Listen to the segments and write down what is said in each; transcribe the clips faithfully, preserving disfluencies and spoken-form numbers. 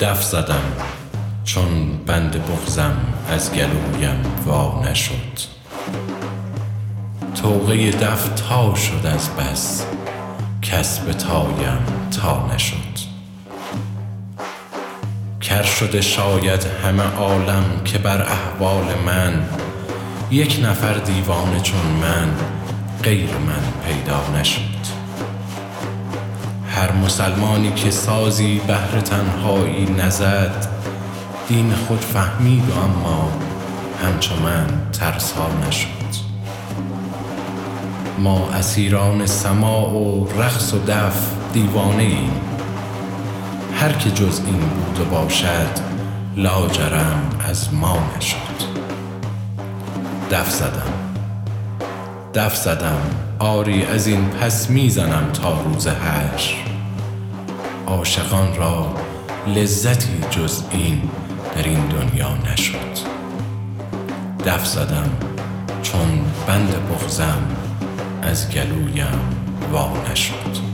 دف زدم چون بند بغضم از گلویم وا نشد. طوقه دف تا شد از بس کس به تایم تا نشد. کر شده شاید همه عالم که بر احوال من یک نفر دیوانه چون من غیر من پیدا نشد. هر مسلمانی که سازی بهر تنهایی نزد دین خود فهمید و اما همچو من ترسا نشد. ما اسیران سماع و رقص و دف دیوانه ایم، هر که جز این بود و باشد لاجرم از ما نشد. دف زدم دف زدم آری از این پس میزنم تا روز حشر. عاشقان را لذتی جز این در این دنیا نشد. دف زدم چون بند بغضم از گلویم وا نشد.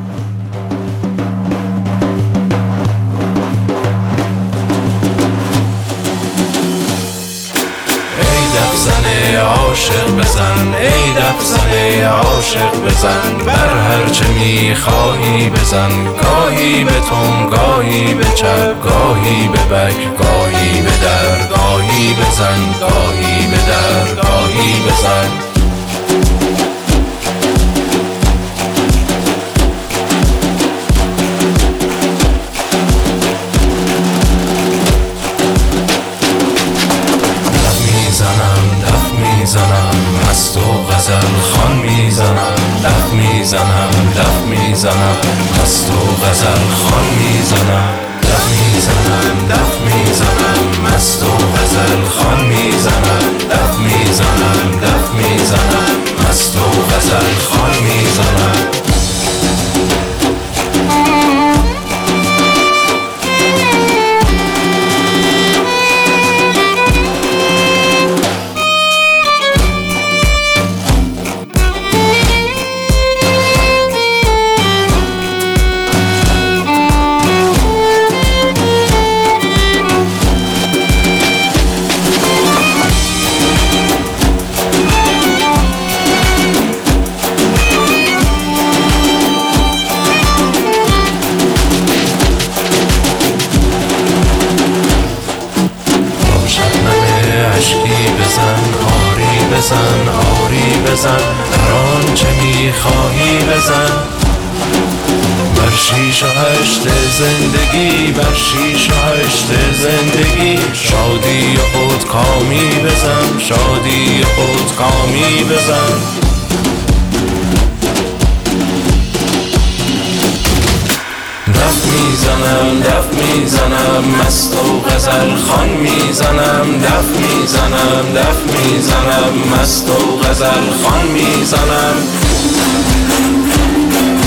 عاشق بزن ای دف زن عاشق بزن، بر هر چه میخواهی بزن، گاهی به تون گاهی به چپ گاهی به بک گاهی به در گاهی بزن گاهی به در گاهی بزن. میزنم مست و غزل خوان میزنم، دف میزنم دف میزنم مست و غزل خوان میزنم، دف میزنم دف میزنم مست و غزل خوان میزنم، دف میزنم دف میزنم مست و غزل خوان میزنم. بزن آری بزن هر آنچه میخواهی بزن، بر شیش و هشت زندگی بر شیش و هشت زندگی شادی خود کامی بزن شادی خود کامی بزن. دف میزنم دف میزنم مست و غزل خوان میزنم، دف میزنم دف میزنم مست و غزل خوان میزنم.